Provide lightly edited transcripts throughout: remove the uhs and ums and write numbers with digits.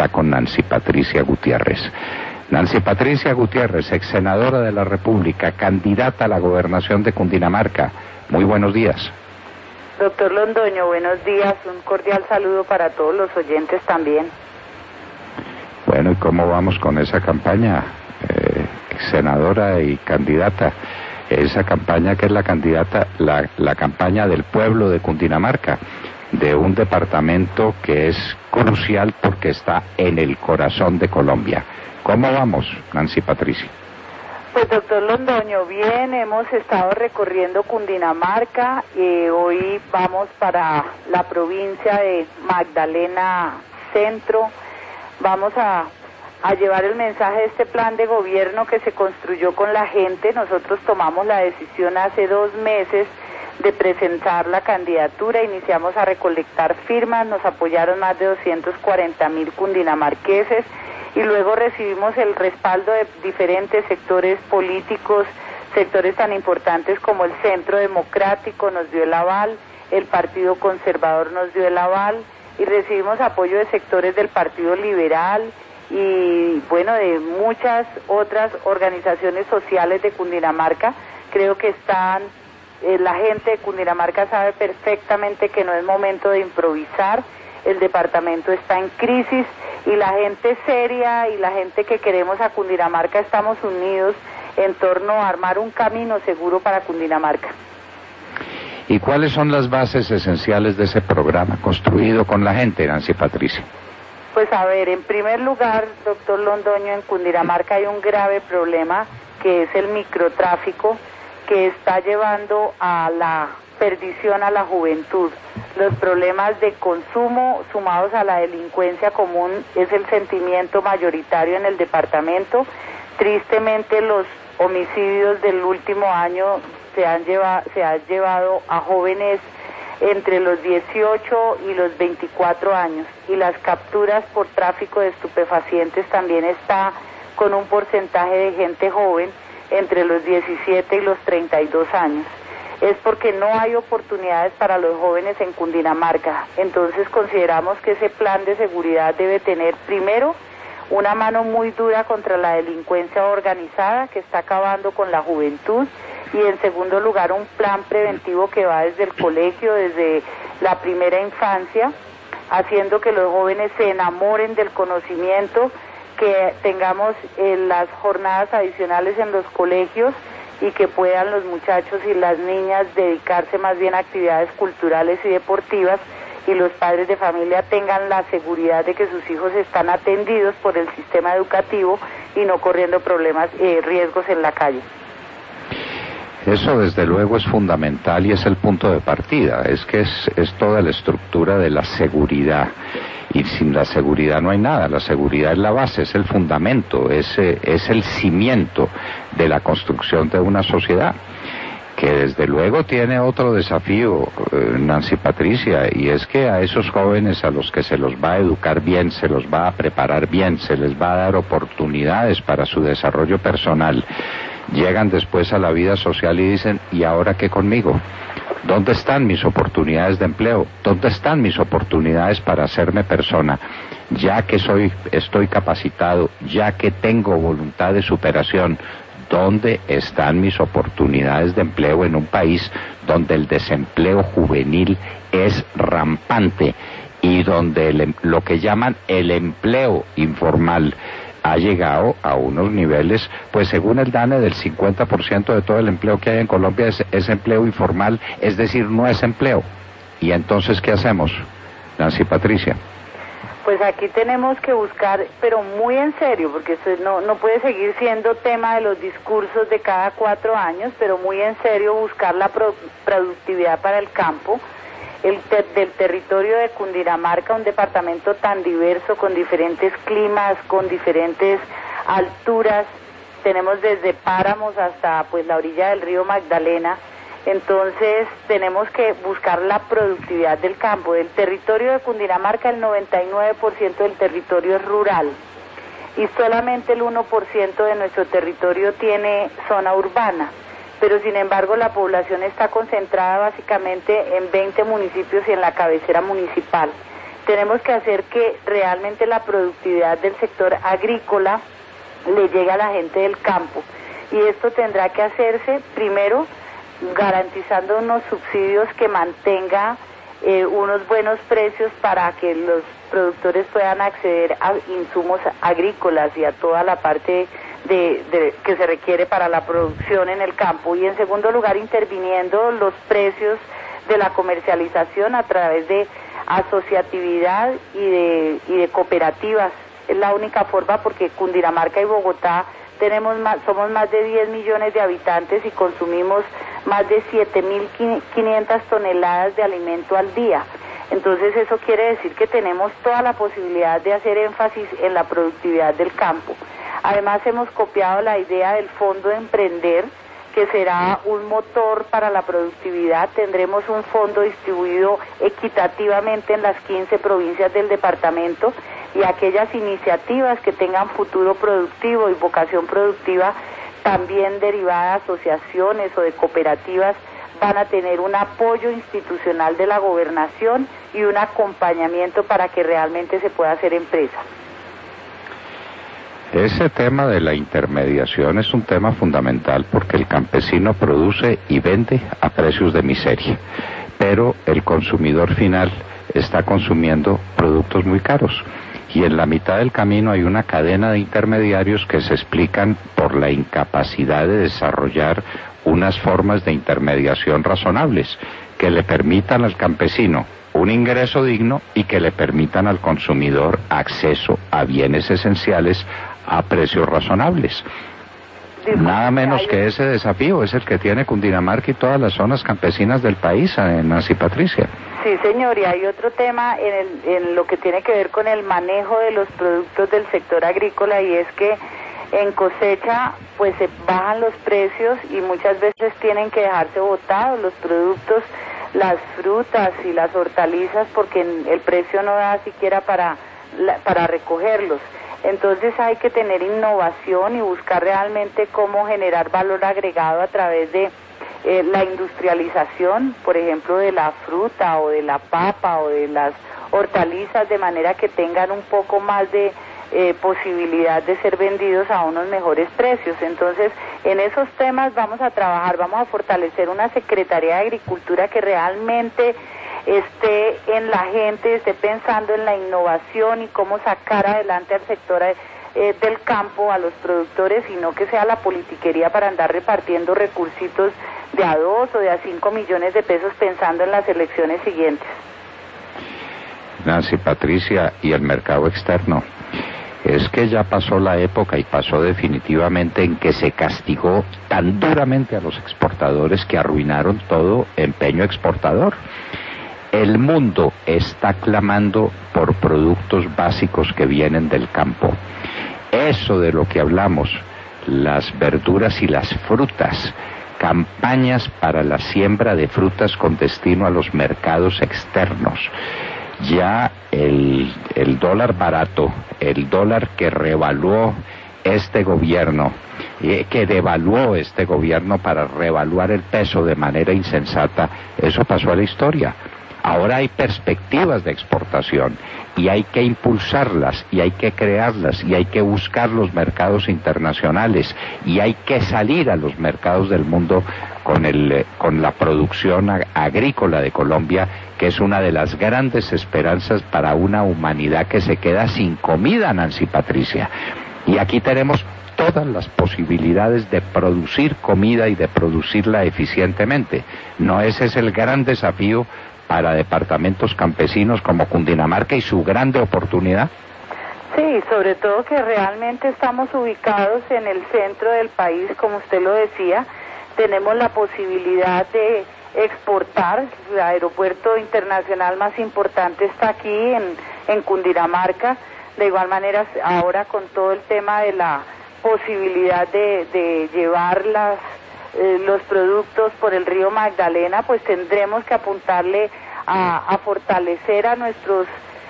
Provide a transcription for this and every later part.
está con Nancy Patricia Gutiérrez. Nancy Patricia Gutiérrez, ex senadora de la República, candidata a la gobernación de Cundinamarca. Muy buenos días. Doctor Londoño, buenos días. Un cordial saludo para todos los oyentes también. Bueno, ¿y cómo vamos con esa campaña, senadora y candidata? Esa campaña que es la campaña del pueblo de Cundinamarca, de un departamento que es crucial porque está en el corazón de Colombia. ¿Cómo vamos, Nancy Patricia? Pues doctor Londoño, bien, hemos estado recorriendo Cundinamarca y hoy vamos para la provincia de Magdalena Centro. Vamos a llevar el mensaje de este plan de gobierno que se construyó con la gente. Nosotros tomamos la decisión hace 2 meses de presentar la candidatura, iniciamos a recolectar firmas, nos apoyaron más de 240.000 cundinamarqueses y luego recibimos el respaldo de diferentes sectores políticos, sectores tan importantes como el Centro Democrático nos dio el aval, el Partido Conservador nos dio el aval y recibimos apoyo de sectores del Partido Liberal y bueno, de muchas otras organizaciones sociales de Cundinamarca. Creo que la gente de Cundinamarca sabe perfectamente que no es momento de improvisar, el departamento está en crisis y la gente seria y la gente que queremos a Cundinamarca estamos unidos en torno a armar un camino seguro para Cundinamarca. ¿Y cuáles son las bases esenciales de ese programa construido con la gente, Nancy Patricia? Pues a ver, en primer lugar, doctor Londoño, en Cundinamarca hay un grave problema que es el microtráfico que está llevando a la perdición a la juventud. Los problemas de consumo sumados a la delincuencia común es el sentimiento mayoritario en el departamento. Tristemente los homicidios del último año se han llevado a jóvenes entre los 18 y los 24 años y las capturas por tráfico de estupefacientes también está con un porcentaje de gente joven entre los 17 y los 32 años. Es porque no hay oportunidades para los jóvenes en Cundinamarca. Entonces consideramos que ese plan de seguridad debe tener primero una mano muy dura contra la delincuencia organizada que está acabando con la juventud y en segundo lugar un plan preventivo que va desde el colegio, desde la primera infancia, haciendo que los jóvenes se enamoren del conocimiento, que tengamos las jornadas adicionales en los colegios y que puedan los muchachos y las niñas dedicarse más bien a actividades culturales y deportivas y los padres de familia tengan la seguridad de que sus hijos están atendidos por el sistema educativo y no corriendo riesgos en la calle. Eso desde luego es fundamental y es el punto de partida, es que es toda la estructura de la seguridad. Y sin la seguridad no hay nada, la seguridad es la base, es el fundamento, es el cimiento de la construcción de una sociedad, que desde luego tiene otro desafío, Nancy Patricia, y es que a esos jóvenes a los que se los va a educar bien, se los va a preparar bien, se les va a dar oportunidades para su desarrollo personal, llegan después a la vida social y dicen, ¿y ahora qué conmigo? ¿Dónde están mis oportunidades de empleo? ¿Dónde están mis oportunidades para hacerme persona? Ya que estoy capacitado, ya que tengo voluntad de superación, ¿dónde están mis oportunidades de empleo en un país donde el desempleo juvenil es rampante y donde lo que llaman el empleo informal ha llegado a unos niveles, pues según el DANE, del 50% de todo el empleo que hay en Colombia es empleo informal, es decir, no es empleo. ¿Y entonces qué hacemos, Nancy Patricia? Pues aquí tenemos que buscar, pero muy en serio, porque esto no puede seguir siendo tema de los discursos de cada 4 años, pero muy en serio buscar la productividad para el campo, del territorio de Cundinamarca, un departamento tan diverso, con diferentes climas, con diferentes alturas, tenemos desde páramos hasta pues la orilla del río Magdalena. Entonces tenemos que buscar la productividad del campo. Del territorio de Cundinamarca el 99% del territorio es rural y solamente el 1% de nuestro territorio tiene zona urbana, pero sin embargo la población está concentrada básicamente en 20 municipios y en la cabecera municipal. Tenemos que hacer que realmente la productividad del sector agrícola le llegue a la gente del campo. Y esto tendrá que hacerse, primero, garantizando unos subsidios que mantenga unos buenos precios para que los productores puedan acceder a insumos agrícolas y a toda la parte que se requiere para la producción en el campo. Y en segundo lugar, interviniendo los precios de la comercialización a través de asociatividad y de cooperativas. Es la única forma, porque Cundinamarca y Bogotá somos más de 10 millones de habitantes y consumimos más de 7.500 toneladas de alimento al día. Entonces eso quiere decir que tenemos toda la posibilidad de hacer énfasis en la productividad del campo. Además hemos copiado la idea del Fondo de Emprender, que será un motor para la productividad. Tendremos un fondo distribuido equitativamente en las 15 provincias del departamento, y aquellas iniciativas que tengan futuro productivo y vocación productiva, también derivadas de asociaciones o de cooperativas, van a tener un apoyo institucional de la gobernación y un acompañamiento para que realmente se pueda hacer empresa. Ese tema de la intermediación es un tema fundamental, porque el campesino produce y vende a precios de miseria, pero el consumidor final está consumiendo productos muy caros. Y en la mitad del camino hay una cadena de intermediarios que se explican por la incapacidad de desarrollar unas formas de intermediación razonables que le permitan al campesino un ingreso digno y que le permitan al consumidor acceso a bienes esenciales a precios razonables. Nada menos que ese desafío es el que tiene Cundinamarca y todas las zonas campesinas del país, Nancy Patricia. Sí, señor, y hay otro tema en lo que tiene que ver con el manejo de los productos del sector agrícola, y es que en cosecha pues se bajan los precios y muchas veces tienen que dejarse botados los productos, las frutas y las hortalizas, porque el precio no da siquiera para recogerlos. Entonces hay que tener innovación y buscar realmente cómo generar valor agregado a través de la industrialización, por ejemplo, de la fruta o de la papa o de las hortalizas, de manera que tengan un poco más de posibilidad de ser vendidos a unos mejores precios. Entonces, en esos temas vamos a trabajar, vamos a fortalecer una Secretaría de Agricultura que realmente esté en la gente, esté pensando en la innovación y cómo sacar adelante al sector del campo, a los productores, y no que sea la politiquería para andar repartiendo recursitos de a 2 o de a 5 millones de pesos pensando en las elecciones siguientes. Nancy Patricia, y el mercado externo. Es que ya pasó la época, y pasó definitivamente, en que se castigó tan duramente a los exportadores que arruinaron todo empeño exportador. El mundo está clamando por productos básicos que vienen del campo. Eso de lo que hablamos, las verduras y las frutas, campañas para la siembra de frutas con destino a los mercados externos. Ya el dólar barato, el dólar que revaluó este gobierno, que devaluó este gobierno para revaluar el peso de manera insensata, eso pasó a la historia. Ahora hay perspectivas de exportación y hay que impulsarlas y hay que crearlas y hay que buscar los mercados internacionales y hay que salir a los mercados del mundo con la producción agrícola de Colombia, que es una de las grandes esperanzas para una humanidad que se queda sin comida, Nancy Patricia. Y aquí tenemos todas las posibilidades de producir comida y de producirla eficientemente. ¿No ese es el gran desafío para departamentos campesinos como Cundinamarca y su grande oportunidad? Sí, sobre todo que realmente estamos ubicados en el centro del país, como usted lo decía. Tenemos la posibilidad de exportar. El aeropuerto internacional más importante está aquí en Cundinamarca. De igual manera, ahora con todo el tema de la posibilidad de llevar los productos por el río Magdalena, pues tendremos que apuntarle a fortalecer a nuestros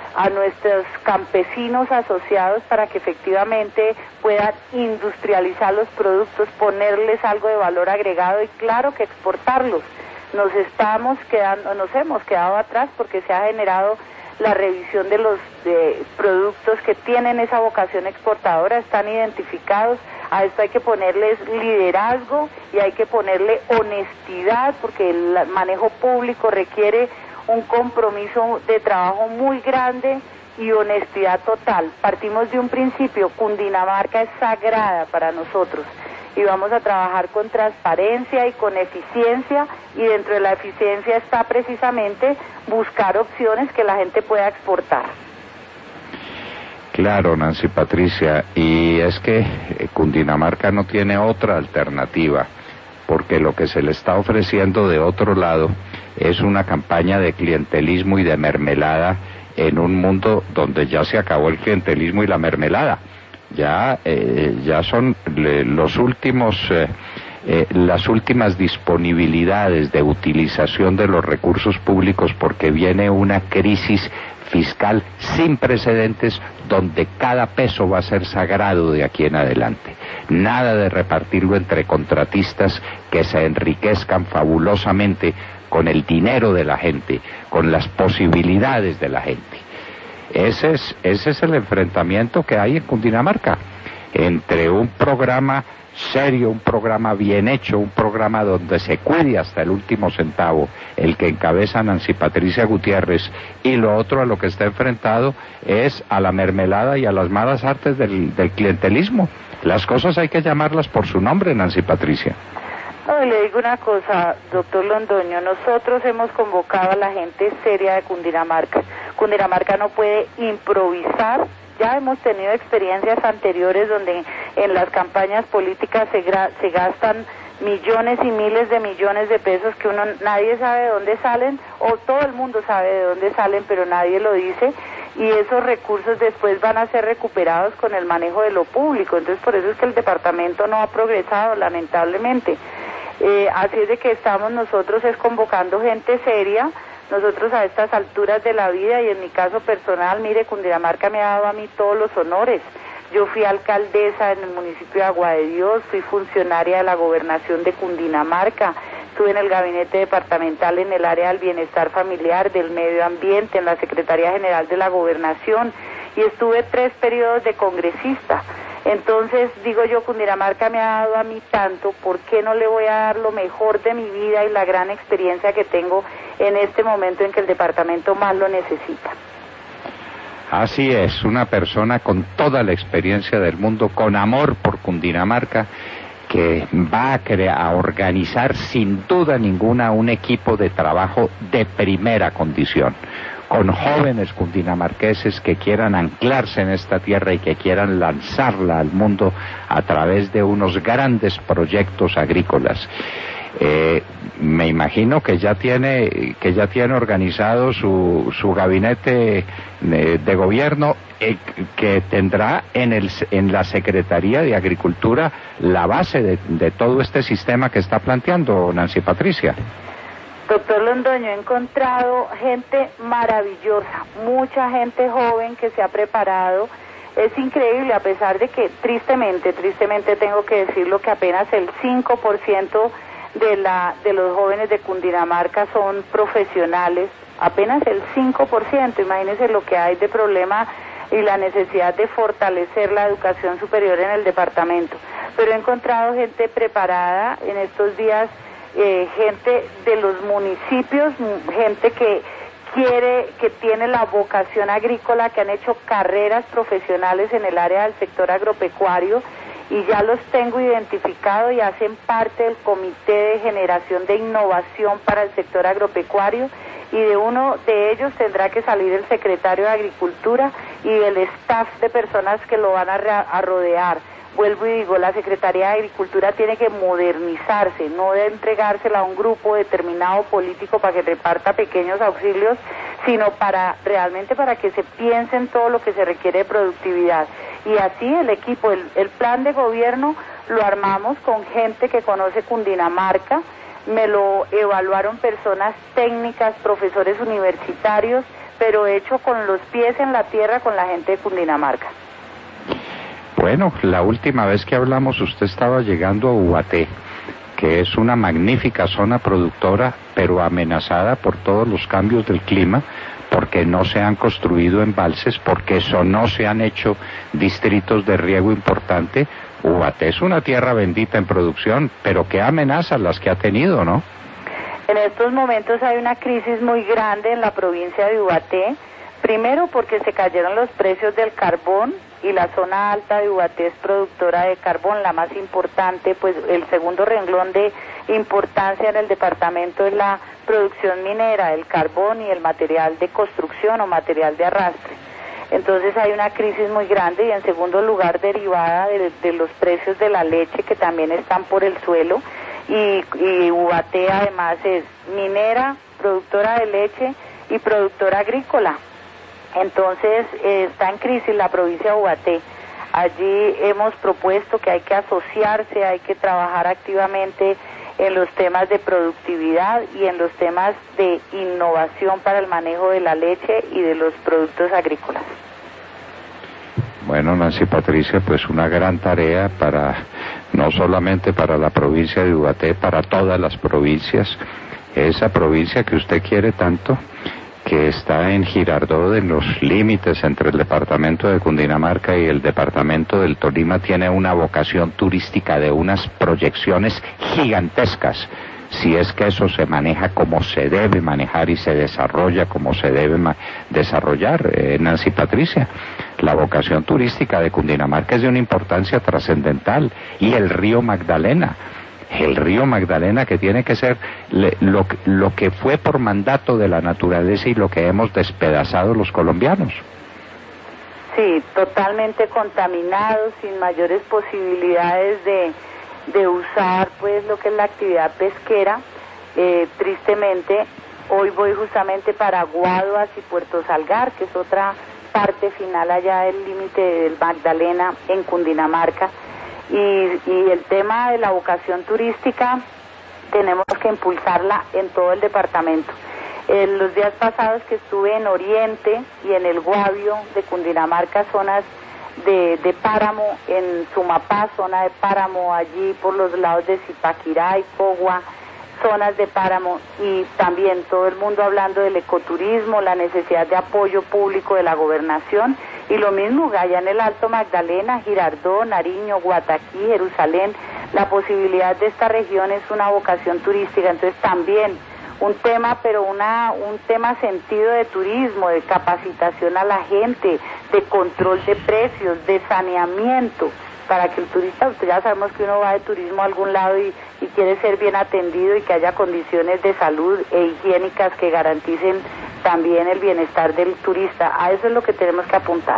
campesinos asociados para que efectivamente puedan industrializar los productos, ponerles algo de valor agregado y claro que exportarlos. Nos hemos quedado atrás porque se ha generado la revisión de los productos que tienen esa vocación exportadora, están identificados. A esto hay que ponerles liderazgo y hay que ponerle honestidad, porque el manejo público requiere un compromiso de trabajo muy grande y honestidad total. Partimos de un principio: Cundinamarca es sagrada para nosotros y vamos a trabajar con transparencia y con eficiencia, y dentro de la eficiencia está precisamente buscar opciones que la gente pueda exportar. Claro, Nancy Patricia, y es que Cundinamarca no tiene otra alternativa, porque lo que se le está ofreciendo de otro lado es una campaña de clientelismo y de mermelada en un mundo donde ya se acabó el clientelismo y la mermelada. Ya son los últimos, las últimas disponibilidades de utilización de los recursos públicos, porque viene una crisis fiscal sin precedentes donde cada peso va a ser sagrado de aquí en adelante. Nada de repartirlo entre contratistas que se enriquezcan fabulosamente con el dinero de la gente, con las posibilidades de la gente. Ese es el enfrentamiento que hay en Cundinamarca entre un programa serio, un programa bien hecho, un programa donde se cuide hasta el último centavo, el que encabeza Nancy Patricia Gutiérrez, y lo otro a lo que está enfrentado es a la mermelada y a las malas artes del clientelismo. Las cosas hay que llamarlas por su nombre, Nancy Patricia. No, y le digo una cosa, doctor Londoño, nosotros hemos convocado a la gente seria de Cundinamarca. Cundinamarca no puede improvisar. Ya hemos tenido experiencias anteriores donde en las campañas políticas se gastan millones y miles de millones de pesos que nadie sabe de dónde salen, o todo el mundo sabe de dónde salen, pero nadie lo dice, y esos recursos después van a ser recuperados con el manejo de lo público. Entonces, por eso es que el departamento no ha progresado, lamentablemente. Así es de que estamos nosotros convocando gente seria. Nosotros a estas alturas de la vida, y en mi caso personal, mire, Cundinamarca me ha dado a mí todos los honores. Yo fui alcaldesa en el municipio de Agua de Dios, fui funcionaria de la gobernación de Cundinamarca, estuve en el gabinete departamental en el área del bienestar familiar, del medio ambiente, en la Secretaría General de la Gobernación, y estuve 3 periodos de congresista. Entonces, digo yo, Cundinamarca me ha dado a mí tanto, ¿por qué no le voy a dar lo mejor de mi vida y la gran experiencia que tengo en este momento en que el departamento más lo necesita? Así es, una persona con toda la experiencia del mundo, con amor por Cundinamarca, que va a organizar sin duda ninguna un equipo de trabajo de primera condición, con jóvenes cundinamarqueses que quieran anclarse en esta tierra y que quieran lanzarla al mundo a través de unos grandes proyectos agrícolas. Me imagino que ya tiene organizado su gabinete de gobierno, que tendrá en la Secretaría de Agricultura la base de todo este sistema que está planteando Nancy Patricia. Doctor Londoño, he encontrado gente maravillosa, mucha gente joven que se ha preparado. Es increíble, a pesar de que tristemente tengo que decirlo, que apenas el 5% de los jóvenes de Cundinamarca son profesionales, apenas el 5%. Imagínense lo que hay de problema y la necesidad de fortalecer la educación superior en el departamento. Pero he encontrado gente preparada en estos días, gente de los municipios, gente que tiene la vocación agrícola, que han hecho carreras profesionales en el área del sector agropecuario, y ya los tengo identificado y hacen parte del Comité de Generación de Innovación para el sector agropecuario, y de uno de ellos tendrá que salir el secretario de Agricultura y el staff de personas que lo van a rodear. Vuelvo y digo, la Secretaría de Agricultura tiene que modernizarse, no de entregársela a un grupo determinado político para que reparta pequeños auxilios, sino realmente para que se piense en todo lo que se requiere de productividad. Y así el equipo, el plan de gobierno lo armamos con gente que conoce Cundinamarca, me lo evaluaron personas técnicas, profesores universitarios, pero hecho con los pies en la tierra con la gente de Cundinamarca. Bueno, la última vez que hablamos usted estaba llegando a Ubaté, que es una magnífica zona productora, pero amenazada por todos los cambios del clima, porque no se han construido embalses, porque eso no se han hecho distritos de riego importante. Ubaté es una tierra bendita en producción, pero qué amenazas las que ha tenido, ¿no? En estos momentos hay una crisis muy grande en la provincia de Ubaté, primero porque se cayeron los precios del carbón y la zona alta de Ubaté es productora de carbón, la más importante, pues el segundo renglón de importancia en el departamento es la producción minera, el carbón y el material de construcción o material de arrastre. Entonces hay una crisis muy grande y en segundo lugar derivada de los precios de la leche que también están por el suelo y Ubaté además es minera, productora de leche y productora agrícola. Entonces está en crisis la provincia de Ubaté. Allí hemos propuesto que hay que asociarse, hay que trabajar activamente en los temas de productividad y en los temas de innovación para el manejo de la leche y de los productos agrícolas. Bueno, Nancy Patricia, pues una gran tarea no solamente para la provincia de Ubaté, para todas las provincias, esa provincia que usted quiere tanto, que está en Girardot, en los límites entre el departamento de Cundinamarca y el departamento del Tolima, tiene una vocación turística de unas proyecciones gigantescas, si es que eso se maneja como se debe manejar y se desarrolla como se debe desarrollar. Nancy Patricia, la vocación turística de Cundinamarca es de una importancia trascendental, y el río Magdalena que tiene que ser lo que fue por mandato de la naturaleza y lo que hemos despedazado los colombianos. Sí, totalmente contaminados, sin mayores posibilidades de usar pues lo que es la actividad pesquera. Tristemente, hoy voy justamente para Guaduas y Puerto Salgar, que es otra parte final allá del límite del Magdalena en Cundinamarca. Y el tema de la vocación turística tenemos que impulsarla en todo el departamento. Los días pasados que estuve en Oriente y en el Guavio de Cundinamarca, zonas de páramo, en Sumapá, zona de páramo, allí por los lados de Zipaquirá y Cogua, zonas de páramo, y también todo el mundo hablando del ecoturismo, la necesidad de apoyo público de la gobernación, y lo mismo allá en el Alto Magdalena, Girardot, Nariño, Guataquí, Jerusalén, la posibilidad de esta región es una vocación turística. Entonces también un tema, pero un tema sentido de turismo, de capacitación a la gente, de control de precios, de saneamiento, para que el turista, ya sabemos que uno va de turismo a algún lado y quiere ser bien atendido y que haya condiciones de salud e higiénicas que garanticen también el bienestar del turista. A eso es lo que tenemos que apuntar.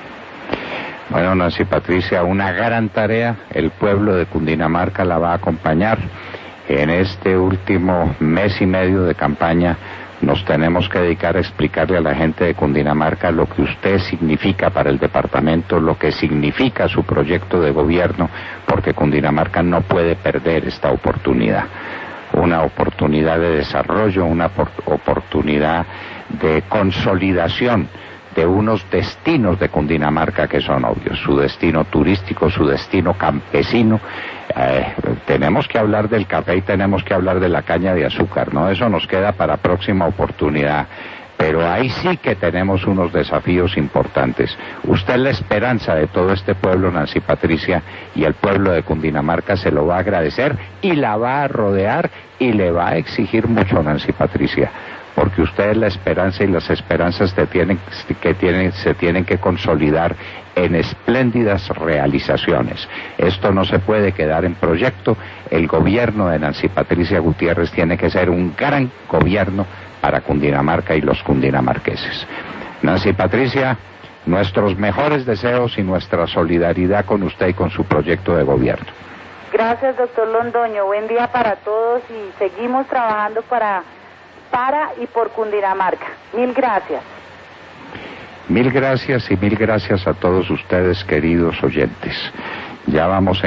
Bueno, Nancy Patricia, una gran tarea, el pueblo de Cundinamarca la va a acompañar. En este último mes y medio de campaña nos tenemos que dedicar a explicarle a la gente de Cundinamarca lo que usted significa para el departamento, lo que significa su proyecto de gobierno, porque Cundinamarca no puede perder esta oportunidad. Una oportunidad de desarrollo, una oportunidad de consolidación de unos destinos de Cundinamarca que son obvios, su destino turístico, su destino campesino. Tenemos que hablar del café y tenemos que hablar de la caña de azúcar, ¿no? Eso nos queda para próxima oportunidad, pero ahí sí que tenemos unos desafíos importantes. Usted es la esperanza de todo este pueblo, Nancy Patricia, y el pueblo de Cundinamarca se lo va a agradecer y la va a rodear y le va a exigir mucho, Nancy Patricia, porque usted es la esperanza y las esperanzas se tienen que consolidar en espléndidas realizaciones. Esto no se puede quedar en proyecto. El gobierno de Nancy Patricia Gutiérrez tiene que ser un gran gobierno para Cundinamarca y los cundinamarqueses. Nancy Patricia, nuestros mejores deseos y nuestra solidaridad con usted y con su proyecto de gobierno. Gracias, doctor Londoño. Buen día para todos y seguimos trabajando para y por Cundinamarca. Mil gracias. Mil gracias y mil gracias a todos ustedes, queridos oyentes. Ya vamos